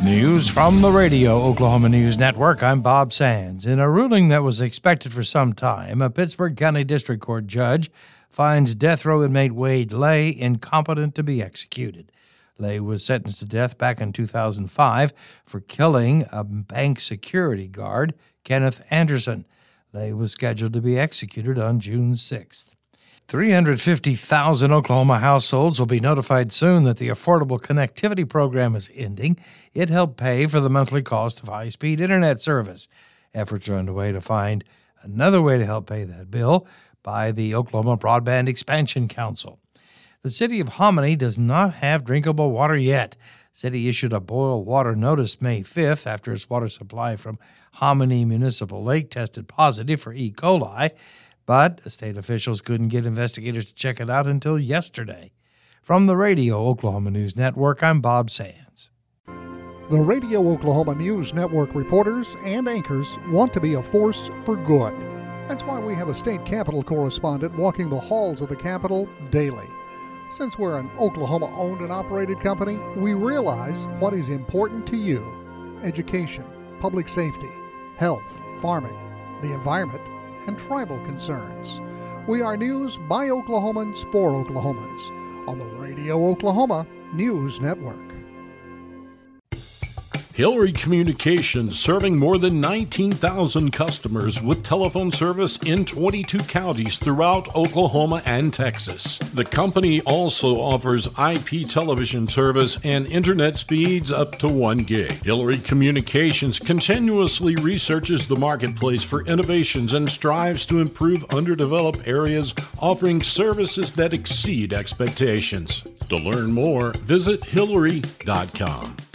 News from the Radio Oklahoma News Network. I'm Bob Sands. In a ruling that was expected for some time, a Pittsburgh County District Court judge finds death row inmate Wade Lay incompetent to be executed. Lay was sentenced to death back in 2005 for killing a bank security guard, Kenneth Anderson. Lay was scheduled to be executed on June 6th. 350,000 Oklahoma households will be notified soon that the Affordable Connectivity Program is ending. It helped pay for the monthly cost of high-speed internet service. Efforts are underway to find another way to help pay that bill by the Oklahoma Broadband Expansion Council. The city of Hominy does not have drinkable water yet. The city issued a boil water notice May 5th after its water supply from Hominy Municipal Lake tested positive for E. coli. But state officials couldn't get investigators to check it out until yesterday. From the Radio Oklahoma News Network, I'm Bob Sands. The Radio Oklahoma News Network reporters and anchors want to be a force for good. That's why we have a state capitol correspondent walking the halls of the Capitol daily. Since we're an Oklahoma-owned and operated company, we realize what is important to you: education, public safety, health, farming, the environment, and tribal concerns. We are news by Oklahomans for Oklahomans on the Radio Oklahoma News Network. Hillary Communications, serving more than 19,000 customers with telephone service in 22 counties throughout Oklahoma and Texas. The company also offers IP television service and internet speeds up to 1 gig. Hillary Communications continuously researches the marketplace for innovations and strives to improve underdeveloped areas, offering services that exceed expectations. To learn more, visit Hillary.com.